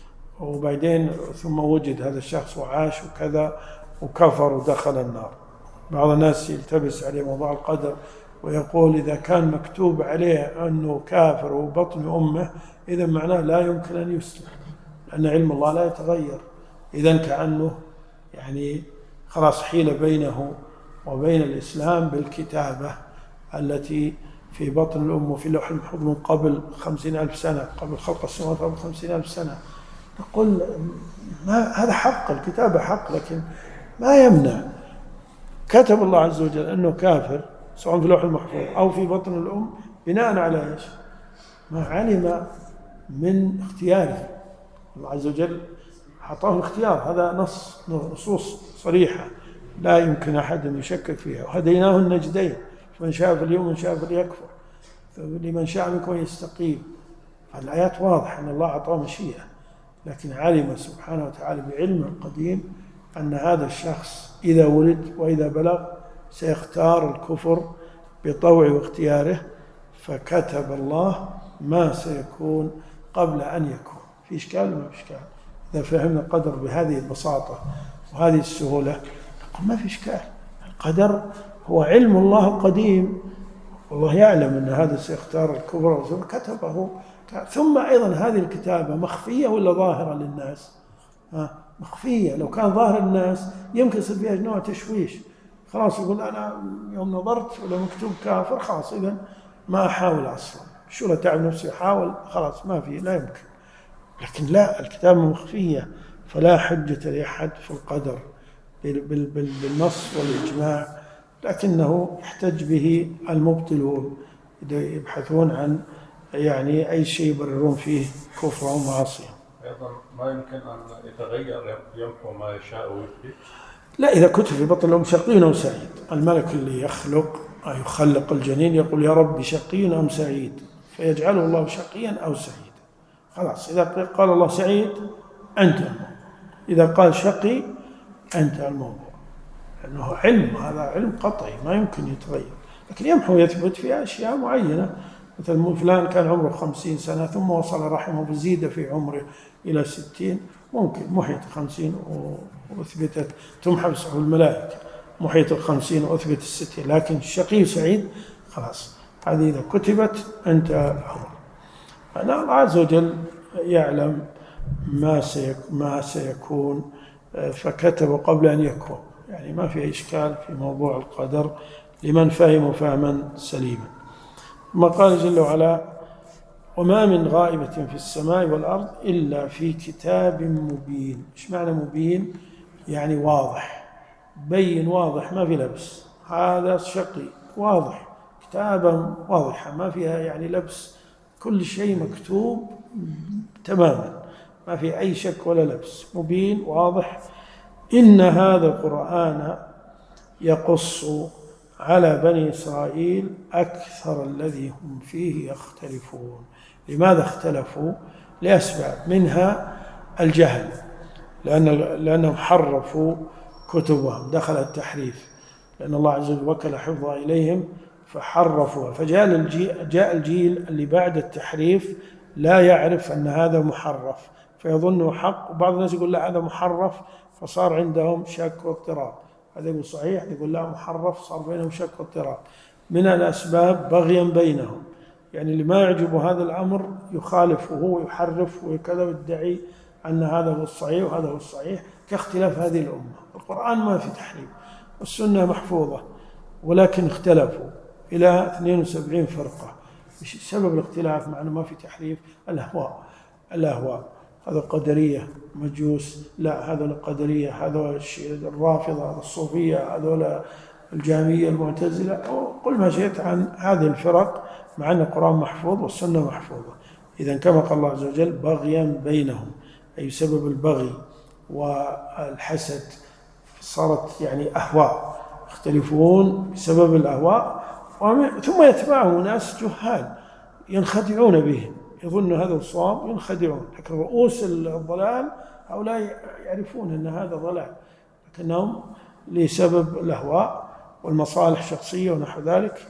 وبعدين ثم وجد هذا الشخص وعاش وكذا وكفر ودخل النار. بعض الناس يلتبس عليه موضوع القدر ويقول إذا كان مكتوب عليه أنه كافر وبطن أمه إذا معناه لا يمكن أن يسلم، لأن علم الله لا يتغير. إذن كأنه يعني خلاص حيل بينه وبين الإسلام بالكتابة التي في بطن الأم وفي اللوح المحفوظ من قبل خمسين ألف سنة، قبل خلق السماوات قبل خمسين ألف سنة. نقول ما هذا حق، الكتابة حق، لكن ما يمنع كتب الله عز وجل أنه كافر سواء في اللوح المحفوظ أو في بطن الأم بناء على إيش؟ ما علم من اختياره. الله عز وجل أعطاه الاختيار، هذا نص نصوص صريحة لا يمكن أحد أن يشكك فيها. وهديناه النجدين، فمن شاء فليؤمن ومن شاء فليكفر، لمن شاء منكم يستقيم. فالآيات واضحة أن الله أعطاه مشيئة، لكن علم سبحانه وتعالى بعلم قديم أن هذا الشخص إذا ولد وإذا بلغ سيختار الكفر بطوع واختياره، فكتب الله ما سيكون قبل أن يكون. في إشكال ما في إشكال؟ إذا فهمنا القدر بهذه البساطة وهذه السهولة نقول ما في إشكال. القدر هو علم الله القديم، والله يعلم أن هذا سيختار الكفر كتبه. ثم أيضا هذه الكتابة مخفية ولا ظاهرة للناس؟ ها مخفية. لو كان ظاهر الناس يمكن يصير فيها نوع تشويش، خلاص يقول أنا يوم نظرت ولا مكتوب كافر خلاص إذن ما أحاول أصلا، شو لا تعب نفسي أحاول خلاص ما في، لا يمكن. لكن لا، الكتابة مخفية، فلا حجة لأحد في القدر بالنص والإجماع، لكنه يحتج به المبطلون إذا يبحثون عن يعني أي شيء يبررون فيه كفر ومعاصي. أيضا ما يمكن أن يتغير يمحو ما يشاء ويثبت. لا، إذا كتب في بطن الأم شقي أو سعيد، الملك اللي يخلق أو يخلق الجنين يقول يا رب شقي أم سعيد، فيجعله الله شقيا أو سعيدا. خلاص إذا قال الله سعيد أنت الموضوع، إذا قال شقي أنت الموضوع، لأنه علم، هذا علم قطعي ما يمكن يتغير. لكن يمحو ويثبت في أشياء معينة، مثل فلان كان عمره خمسين سنة ثم وصل رحمه بزيد في عمره إلى ستين، ممكن محيط خمسين وأثبتت تمحى بصحب الملائكة محيط الخمسين وأثبت الستين. لكن الشقي سعيد خلاص هذه إذا كتبت أنت الأمر. الله عز وجل يعلم ما ما سيكون فكتب قبل أن يكون، يعني ما في إشكال في موضوع القدر لمن فهم فهما سليما. ثم قال جل وعلا: وما من غائبة في السماء والأرض إلا في كتاب مبين. إيش معنى مبين؟ يعني واضح، بين واضح ما في لبس، هذا شقي واضح، كتابا واضحة ما فيها يعني لبس، كل شيء مكتوب تماما ما في أي شك ولا لبس، مبين واضح. إن هذا القرآن يقص على بني إسرائيل أكثر الذي هم فيه يختلفون. لماذا اختلفوا؟ لأسباب، منها الجهل، لأن لأنهم حرفوا كتبهم، دخل التحريف، لأن الله عز وجل وكل حفظها إليهم فحرفوها، فجاء الجيل, جاء الجيل اللي بعد التحريف لا يعرف أن هذا محرف فيظنه حق، وبعض الناس يقول لا هذا محرف فصار عندهم شك واضطراب، هذا يقول صحيح يقول لا محرف، صار بينهم شك واضطراب. من الأسباب بغيا بينهم، يعني اللي ما يعجبه هذا الأمر يخالفه ويحرف وكذا ويدعي أن هذا هو الصحيح وهذا هو الصحيح، كاختلاف هذه الأمة. القرآن ما في تحريف والسنة محفوظة، ولكن اختلفوا إلى اثنين وسبعين فرقة. سبب الاختلاف مع أنه ما في تحريف؟ الأهواء الأهواء هذا القدرية مجوس، لا هذا القدرية، هذا الرافضة، هذا الصوفية، هذول الجهمية المعتزلة، قل ما شئت عن هذه الفرق، مع أن القرآن محفوظ والسنة محفوظة. إذا كما قال الله عز وجل بغيا بينهم، أي سبب البغي والحسد صارت يعني أهواء، يختلفون بسبب الأهواء، ثم يتبعهم ناس جهال ينخدعون بهم، يظن هذا الصواب ينخدعون، لكن رؤوس الضلال هؤلاء يعرفون أن هذا ضلال، لكنهم لسبب الأهواء والمصالح الشخصية ونحو ذلك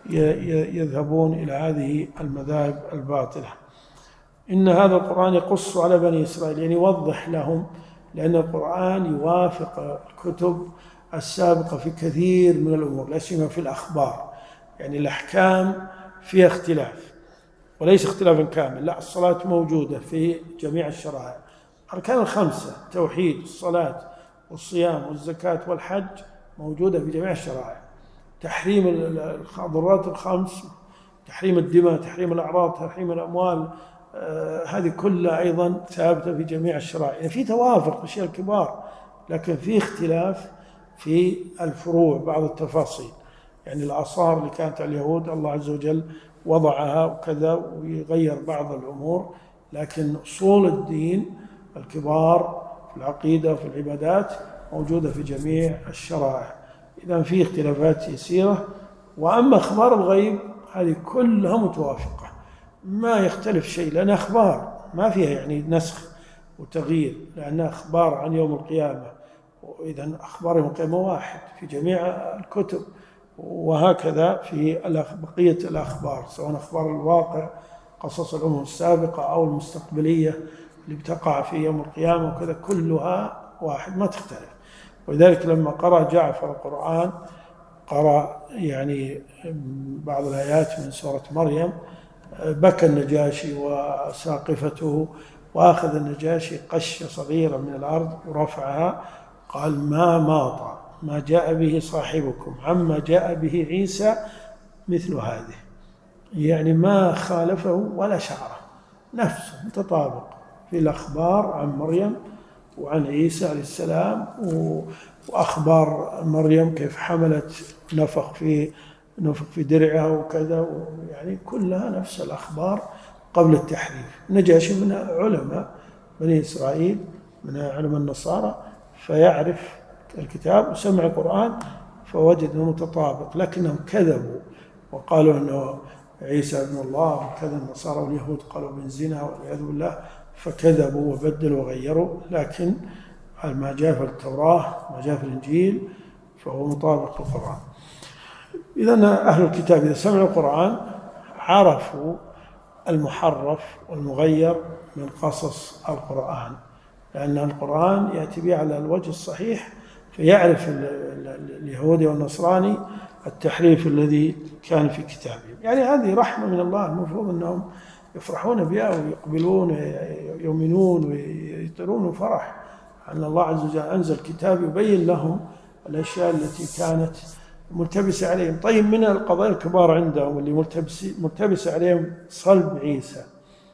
يذهبون إلى هذه المذاهب الباطلة. إن هذا القرآن يقص على بني إسرائيل، يعني يوضح لهم، لأن القرآن يوافق الكتب السابقة في كثير من الأمور، لا سيما في الأخبار، يعني الأحكام فيها اختلاف وليس اختلافا كامل، لا الصلاة موجودة في جميع الشرائع، أركان الخمسة التوحيد الصلاة والصيام والزكاة والحج موجودة في جميع الشرائع، تحريم الضرورات الخمس، تحريم الدماء، تحريم الأعراض، تحريم الأموال، آه هذه كلها أيضا ثابتة في جميع الشرائع، يعني في توافق في الأشياء الكبار، لكن في اختلاف في الفروع بعض التفاصيل، يعني الآثار اللي كانت على اليهود الله عز وجل وضعها وكذا ويغير بعض الأمور، لكن أصول الدين الكبار في العقيدة وفي العبادات موجودة في جميع الشرائع. إذا في اختلافات يسيرة. وأما أخبار الغيب هذه كلها متوافقة ما يختلف شيء، لأن أخبار ما فيها يعني نسخ وتغيير، لأنها أخبار عن يوم القيامة، وإذا أخبار يوم القيامة واحد في جميع الكتب، وهكذا في بقية الأخبار سواء أخبار الواقع قصص الأمم السابقة أو المستقبلية اللي بتقع في يوم القيامة وكذا، كلها واحد ما تختلف. ولذلك لما قرأ جعفر القرآن قرأ يعني بعض الآيات من سورة مريم بكى النجاشي وساقفته، وأخذ النجاشي قشة صغيرة من الأرض ورفعها، قال ما ماط ما جاء به صاحبكم عما جاء به عيسى مثل هذه، يعني ما خالفه ولا شعره، نفسه متطابق في الأخبار عن مريم وعن عيسى عليه السلام، وأخبار مريم كيف حملت نفخ في نفخ في درعها وكذا، يعني كلها نفس الأخبار قبل التحريف. نجاشي من علماء بني إسرائيل من علماء النصارى، فيعرف الكتاب وسمع القرآن فوجد أنه متطابق، لكنهم كذبوا وقالوا أنه عيسى ابن الله، وكذا النصارى واليهود قالوا ابن زنا والعياذ بالله، فكذبوا وبدلوا وغيروا، لكن ما جاء في التوراة ما جاء في الإنجيل فهو مطابق للقرآن. إذن أهل الكتاب إذا سمعوا القرآن عرفوا المحرف والمغير من قصص القرآن، لأن القرآن يأتي به على الوجه الصحيح، فيعرف اليهودي والنصراني التحريف الذي كان في كتابهم. يعني هذه رحمة من الله، المفروض أنهم يفرحون بها ويقبلون ويؤمنون ويطيرون فرح، أن الله عز وجل أنزل كتاب يبين لهم الأشياء التي كانت ملتبسة عليهم. طيب من القضايا الكبار عندهم اللي ملتبسة ملتبس عليهم صلب عيسى،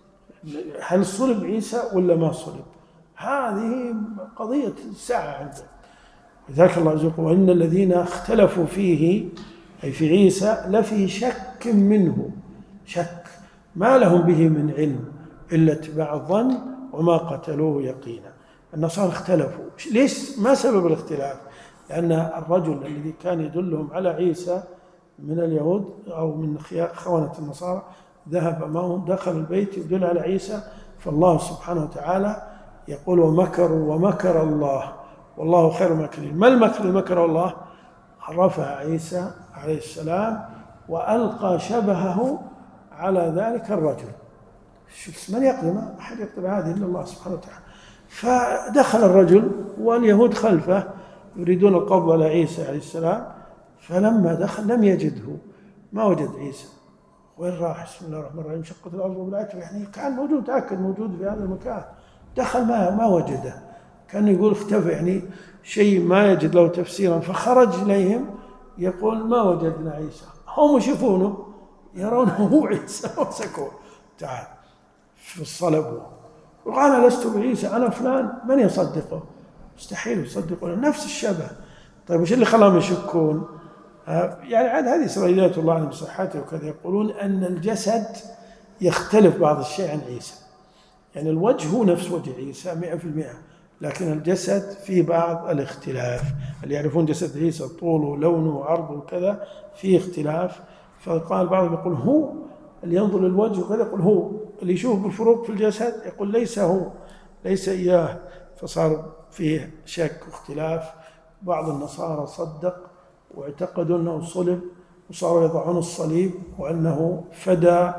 هل صلب عيسى ولا ما صلب؟ هذه قضية ساعة عندهم. لذلك الله عز وجل يقول وإن الذين اختلفوا فيه أي في عيسى لفي شك منه، شك ما لهم به من علم إلا اتباع الظن وما قتلوه يقينا. النصارى اختلفوا، ليش؟ ما سبب الاختلاف؟ لأن الرجل الذي كان يدلهم على عيسى من اليهود أو من خونة النصارى ذهب معهم دخل البيت يدل على عيسى، فالله سبحانه وتعالى يقول ومكروا ومكر الله والله خير الماكرين. ما المكر اللي مكره الله؟ رفع عيسى عليه السلام وألقى شبهه على ذلك الرجل. شوف من يقدر؟ ما أحد يقدر هذه إلا الله سبحانه وتعالى. فدخل الرجل واليهود خلفه يريدون القبض على عيسى عليه السلام، فلما دخل لم يجده، ما وجد عيسى. وين راح؟ بسم الله الرحمن الرحيم شقت الأرض وبلعت، يعني كان موجود، تأكد موجود في هذا المكان، دخل ما ما وجده، كان يقول اختفى، يعني شيء ما يجد له تفسيرا. فخرج إليهم يقول ما وجدنا عيسى، هم يشوفونه يرونه هو عيسى وسكوه تعال فصلبوه وقال لست بعيسى أنا فلان. من يصدقه؟ مستحيل يصدقون، نفس الشبه. طيب وش اللي خلاهم يشكون؟ يعني عاد هذه إسرائيليات الله عنهم بصحته وكذا، يقولون أن الجسد يختلف بعض الشيء عن عيسى، يعني الوجه هو نفس وجه عيسى مئة في المئة، لكن الجسد فيه بعض الاختلاف. اللي يعرفون جسد عيسى طوله ولونه وعرضه وكذا فيه اختلاف. فقال بعضهم يقول هو اللي ينظر للوجه وكذا يقول هو، اللي يشوف بالفروق في الجسد يقول ليس هو، ليس إياه. فصار فيه شك واختلاف. بعض النصارى صدق واعتقدوا أنه صلب وصاروا يضعون الصليب وأنه فدى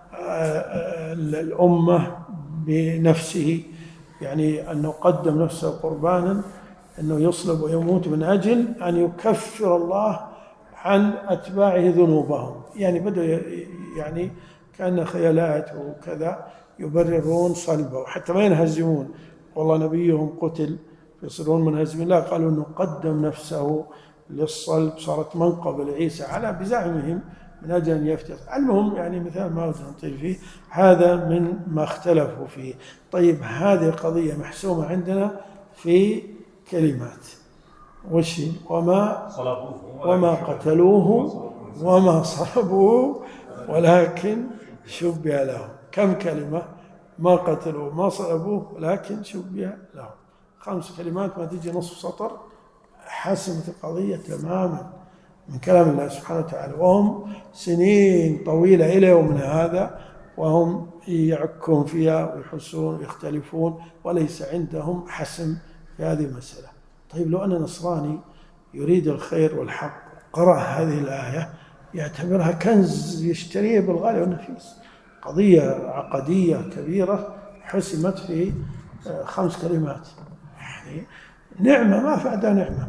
الأمة بنفسه، يعني أنه قدم نفسه قربانا، أنه يصلب ويموت من أجل أن يكفر الله عن أتباعه ذنوبهم. يعني بدأ يعني كأن خيالات وكذا يبررون صلبه وحتى ما ينهزمون، والله نبيهم قتل فيصيرون منهزمين، لا، قالوا أنه قدم نفسه للصلب، صارت منقبة لعيسى على بزعمهم من أجل أن يفتح. المهم يعني مثال ما أود نطيل فيه، هذا من ما اختلفوا فيه. طيب هذه قضية محسومة عندنا في كلمات، وش وما وما قتلوه وما صلبوه ولكن شبه لهم. كم كلمة؟ ما قتلوه ما صلبوه ولكن شبه لهم. خمس كلمات ما تجي نصف سطر حسمت القضية تماما من كلام الله سبحانه وتعالى، وهم سنين طويلة إلى يومنا هذا وهم يعكون فيها ويحسون ويختلفون وليس عندهم حسم في هذه المسألة. طيب لو أن نصراني يريد الخير والحق قرأ هذه الآية يعتبرها كنز يشتريه بالغالي والنفيس، قضية عقدية كبيرة حسمت في خمس كلمات، يعني نعمة ما فعدها نعمة.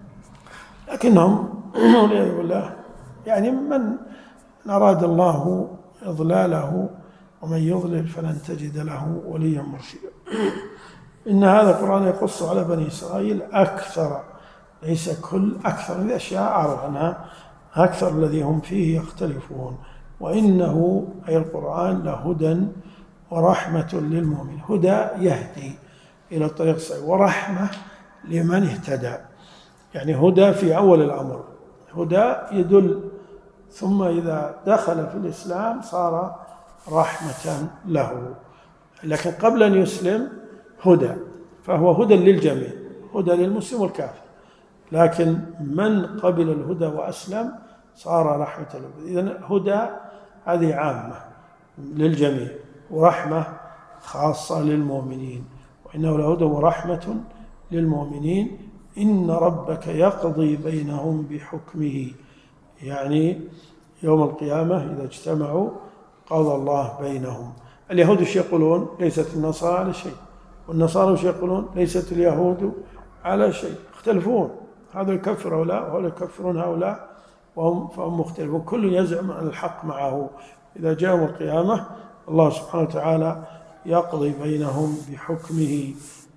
لكنهم والعياذ بالله يعني من أراد الله إضلاله ومن يضلل فلن تجد له وليا مرشدا. إن هذا القرآن يقص على بني إسرائيل أكثر، ليس كل، أكثر الأشياء أعرض عنها، أكثر الذي هم فيه يختلفون. وإنه أي القرآن لهدى ورحمة للمؤمن، هدى يهدي إلى الطريق الصحيح ورحمة لمن اهتدى، يعني هدى في أول الأمر، هدى يدل، ثم إذا دخل في الإسلام صار رحمة له. لكن قبل أن يسلم هدى، فهو هدى للجميع، هدى للمسلم والكافر، لكن من قبل الهدى وأسلم صار رحمة له. إذن هدى هذه عامة للجميع ورحمة خاصة للمؤمنين. وإنه لهدى ورحمة للمؤمنين إن ربك يقضي بينهم بحكمه، يعني يوم القيامة إذا اجتمعوا قضى الله بينهم. اليهود ايش يقولون؟ ليست النصارى على شيء، والنصارى ايش يقولون؟ ليست اليهود على شيء، يختلفون، هذا يكفر هؤلاء وهؤلاء يكفرون هؤلاء وهم فهم مختلفون، كل يزعم أن الحق معه. إذا جاء يوم القيامة الله سبحانه وتعالى يقضي بينهم بحكمه،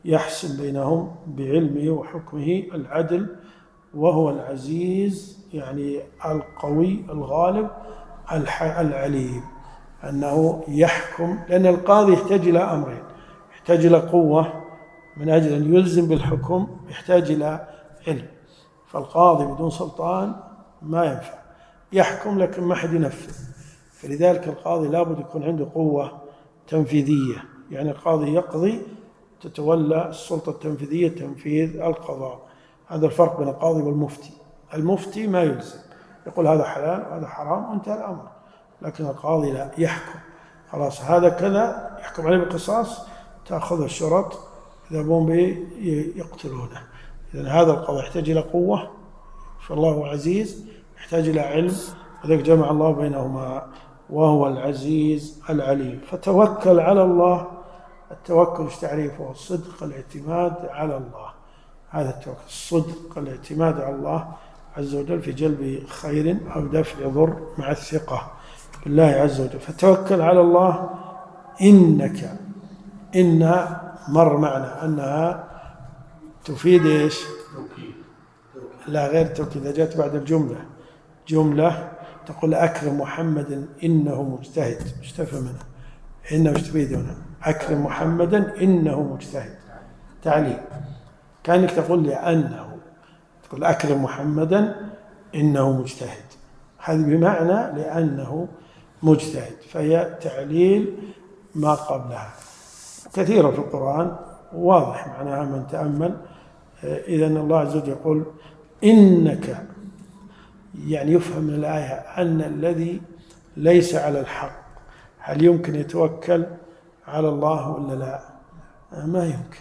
يحسم بينهم بعلمه وحكمه العدل، وهو العزيز يعني القوي الغالب العليم، أنه يحكم. لأن القاضي يحتاج إلى أمرين: يحتاج إلى قوة من أجل أن يلزم بالحكم، يحتاج إلى علم. فالقاضي بدون سلطان ما ينفع، يحكم لكن ما حد ينفذ. فلذلك القاضي لابد يكون عنده قوة تنفيذية، يعني القاضي يقضي، تتولى السلطة التنفيذية تنفيذ القضاء. هذا الفرق بين القاضي والمفتي. المفتي ما يلزم، يقول هذا حلال وهذا حرام وانتهى الأمر، لكن القاضي لا، يحكم. خلاص هذا كذا، يحكم عليه بالقصاص، تأخذ الشرط يذهبون به يقتلونه. إذن هذا القاضي يحتاج إلى قوة، فالله عزيز، يحتاج إلى علم، وذلك جمع الله بينهما، وهو العزيز العليم. فتوكل على الله. التوكل ايش تعريفه؟ الصدق، الاعتماد على الله. هذا التوكل، الصدق، الاعتماد على الله عز وجل في جلب خير أو دفع ضر مع الثقة بالله عز وجل. فتوكل على الله. إنك، إن مر معنا أنها تفيد إيش؟ لا، غير توكيد، إذا جاءت بعد الجملة جملة تقول أكرم محمدا إنه مجتهد، مستفى منه إنه ايش تفيد هنا؟ أكرم محمدا إنه مجتهد، تعليم. كأنك تقول لي أنه، تقول أكرم محمدا إنه مجتهد، هذا بمعنى لأنه مجتهد، فهي تعليل ما قبلها. كثيرة في القرآن واضح معناها من تأمل. إذن الله عز وجل يقول إنك، يعني يفهم من الآية أن الذي ليس على الحق هل يمكن يتوكل على الله ولا لا؟ ما يمكن.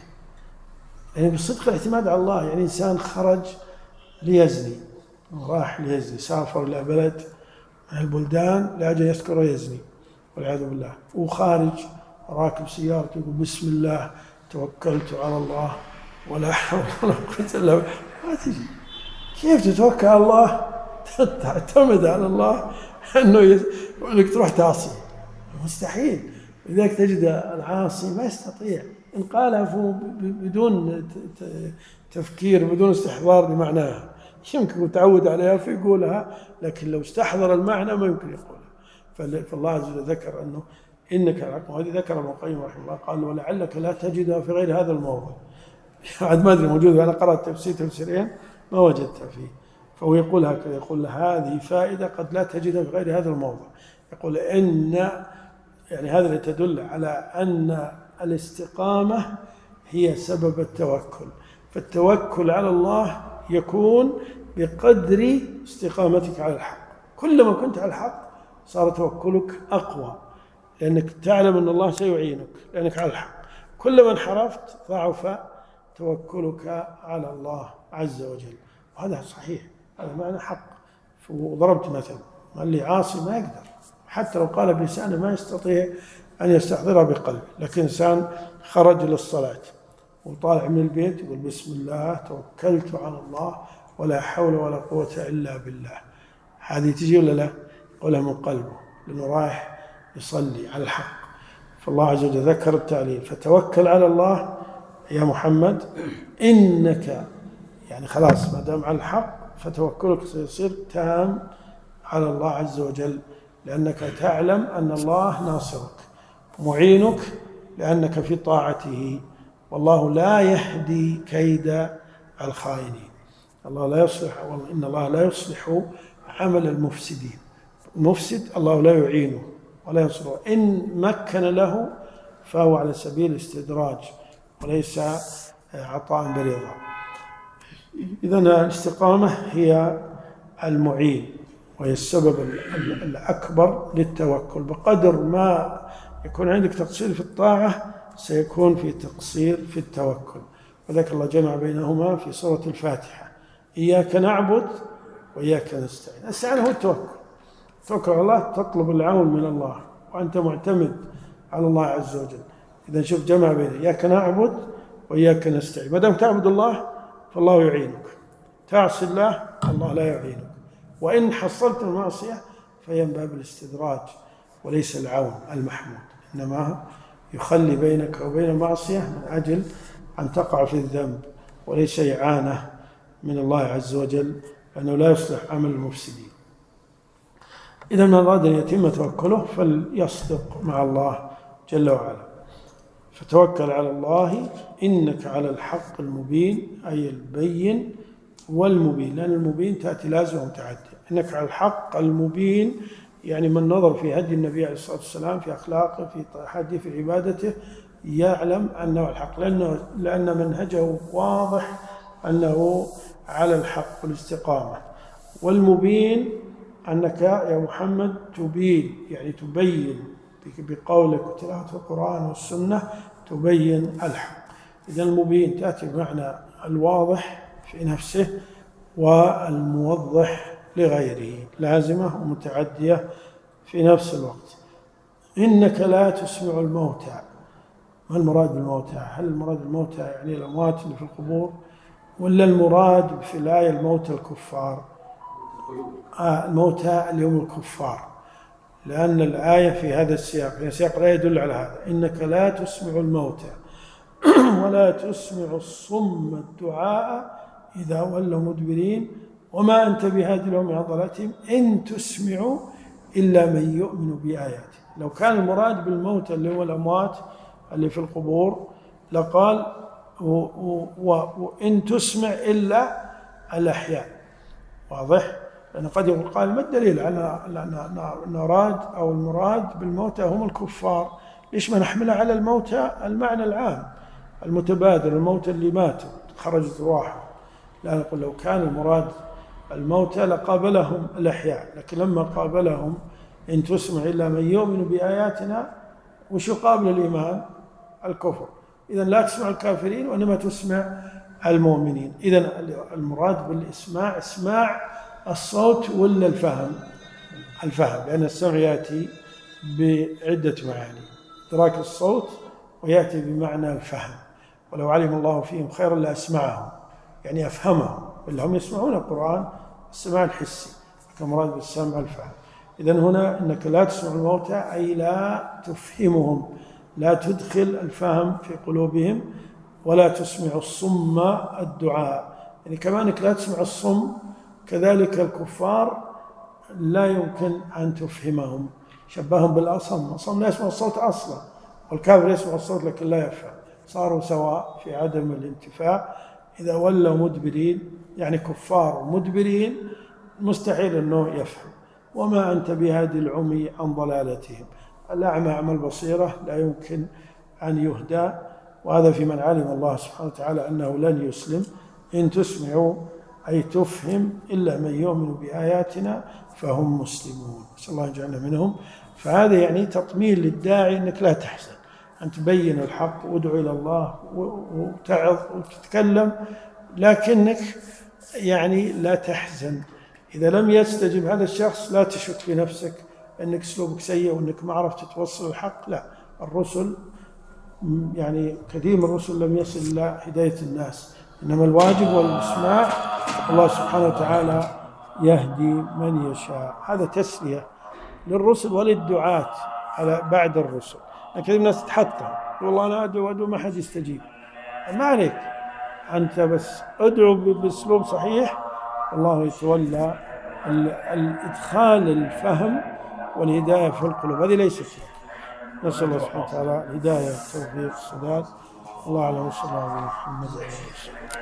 يعني بالصدق الاعتماد على الله، يعني إنسان خرج ليزني، راح ليزني، سافر إلى بلد من البلدان لأجل يذكر ويزني والعياذ بالله، وخارج راكب سيارته يقول بسم الله توكلت على الله ولا حول ولا قوة إلا بالله. ما تجي. كيف تتوكل على الله؟ تعتمد على الله أنه يقول لك تروح تعصي، مستحيل. لذلك تجد العاصي ما يستطيع، إن قالها بدون تفكير بدون استحضار لمعناها، يمكن يتعود عليها فيقولها، لكن لو استحضر المعنى ما يمكن يقولها. فالله عز وجل ذكر أنه إنك على الحق، وهذه ذكر ابن القيم رحمه الله قال ولعلك لا تجدها في غير هذا الموضع. عاد ما أدري موجود، أنا قرأت تفسير تفسيرين ما وجدتها فيه. فهو يقول هكذا، يقول هذه فائدة قد لا تجدها في غير هذا الموضع. يقول إن، يعني هذا تدل على أن الاستقامة هي سبب التوكل. فالتوكل على الله يكون بقدر استقامتك على الحق. كلما كنت على الحق صار توكلك أقوى، لأنك تعلم أن الله سيعينك لأنك على الحق. كلما انحرفت ضعف توكلك على الله عز وجل. وهذا صحيح، هذا معنى حق. وضربت مثل، اللي عاصي ما يقدر، حتى لو قال بلسانه ما يستطيع أن يستحضرها بقلبه. لكن إنسان خرج للصلاة وطالع من البيت يقول بسم الله توكلت على الله ولا حول ولا قوة إلا بالله، هذه تجي ولا لا؟ يقولها من قلبه لأنه رايح يصلي على الحق. فالله عز وجل ذكر التعليل، فتوكل على الله يا محمد إنك، يعني خلاص ما دام على الحق فتوكلك سيصير تام على الله عز وجل، لأنك تعلم أن الله ناصرك معينك لأنك في طاعته، والله لا يهدي كيد الخائنين. الله لا يصلح، إن الله لا يصلح عمل المفسدين. المفسد الله لا يعينه ولا ينصره، إن مكن له فهو على سبيل الاستدراج وليس عطاء برضا. إذن الاستقامة هي المعين وهي السبب الأكبر للتوكل. بقدر ما يكون عندك تقصير في الطاعة سيكون في تقصير في التوكل. وذلك الله جمع بينهما في سورة الفاتحة: إياك نعبد وإياك نستعين. السعين هو التوكل، توكل على الله، تطلب العون من الله وأنت معتمد على الله عز وجل. إذا شوف جمع بين إياك نعبد وإياك نستعين. ما دام تعبد الله فالله يعينك، تعصي الله الله لا يعينك، وإن حصلت المعصية فهي من باب الاستدراج وليس العون المحمود، إنما يخلي بينك وبين المعصية من أجل أن تقع في الذنب وليس إعانة من الله عز وجل، لأنه لا يصلح عمل المفسدين. إذا من أراد أن يتم توكله فليصدق مع الله جل وعلا، فتوكل على الله إنك على الحق المبين، أي البين والمبين، لأن المبين تأتي لازمة متعدية. إنك على الحق المبين يعني من نظر في هدي النبي عليه الصلاة والسلام، في أخلاقه، في حديث في عبادته، يعلم أنه الحق، لأنه لأن منهجه واضح أنه على الحق والاستقامة. والمبين أنك يا محمد تبين، يعني تبين بقولك وتلاوة القرآن والسنة، تبين الحق. إذا المبين تأتي بمعنى الواضح في نفسه والموضح لغيره، لازمة ومتعدية في نفس الوقت. إنك لا تسمع الموتى. ما المراد بالموتى؟ هل المراد بالموتى يعني الأموات اللي في القبور، ولا المراد في الآية الموتى الكفار؟ آه الموتى اليوم الكفار، لأن الآية في هذا السياق، في سياق الآية يدل على هذا. إنك لا تسمع الموتى ولا تسمع الصم الدعاء إذا ولوا مدبرين وما أنت بهادي العمي عن ضلالتهم إن تسمع إلا من يؤمن بآياته. لو كان المراد بالموتى اللي هو الأموات اللي في القبور لقال وإن تسمع إلا الأحياء، واضح؟ لأن قد يقول قال ما الدليل على أن أراد أو المراد بالموتى هم الكفار؟ ليش ما نحملها على الموتى المعنى العام المتبادر، الموتى اللي ماتوا خرجت رواحهم؟ لا، نقول لو كان المراد الموتى لقابلهم الأحياء، لكن لما قابلهم إن تسمع إلا من يؤمن بآياتنا، وش يقابل الإيمان؟ الكفر. إذن لا تسمع الكافرين وإنما تسمع المؤمنين. إذن المراد بالإسماع إسماع الصوت ولا الفهم؟ الفهم، لأن السمع يأتي بعدة معاني، إدراك الصوت ويأتي بمعنى الفهم. ولو علم الله فيهم خيرا لأسمعهم، يعني أفهمهم، اللي هم يسمعون القرآن السماع الحسي، كمراد بالسمع الفهم. إذن هنا إنك لا تسمع الموتى أي لا تفهمهم، لا تدخل الفهم في قلوبهم، ولا تسمع الصم الدعاء، يعني كما أنك لا تسمع الصم كذلك الكفار لا يمكن أن تفهمهم. شبههم بالأصم، الأصم لا يسمع الصوت أصلا، والكافر يسمع الصوت لكن لا يفهم، صاروا سواء في عدم الانتفاع. إذا ولوا مدبرين يعني كفار ومدبرين مستحيل أنه يفهم. وما أنت بهادي العمي عن ضلالتهم، الأعمى أعمى البصيرة لا يمكن أن يهدى، وهذا في من علم الله سبحانه وتعالى أنه لن يسلم. إن تسمعوا أي تفهم إلا من يؤمن بآياتنا فهم مسلمون، نسأل الله يجعلنا منهم. فهذا يعني تطمين للداعي أنك لا تحزن، أن تبين الحق وادعو إلى الله وتعظ وتتكلم، لكنك يعني لا تحزن. إذا لم يستجب هذا الشخص لا تشك في نفسك أنك أسلوبك سيء وأنك ما عرفت توصل الحق، لا، الرسل يعني كثير من الرسل لم يصل إلى هداية الناس، إنما الواجب والإسماع، الله سبحانه وتعالى يهدي من يشاء. هذا تسلية للرسل وللدعاة على بعد الرسل. كثير من الناس تحطم، والله أنا أدعو وأدعو ما حد يستجيب، ما عليك، أنت بس أدعو بأسلوب صحيح، الله يتولى الإدخال الفهم والهداية في القلوب، هذه ليست فيه. نسأل الله سبحانه وتعالى الهداية والتوفيق والسداد. الله أعلم، وصلى الله على محمد وعلى آله وسلم.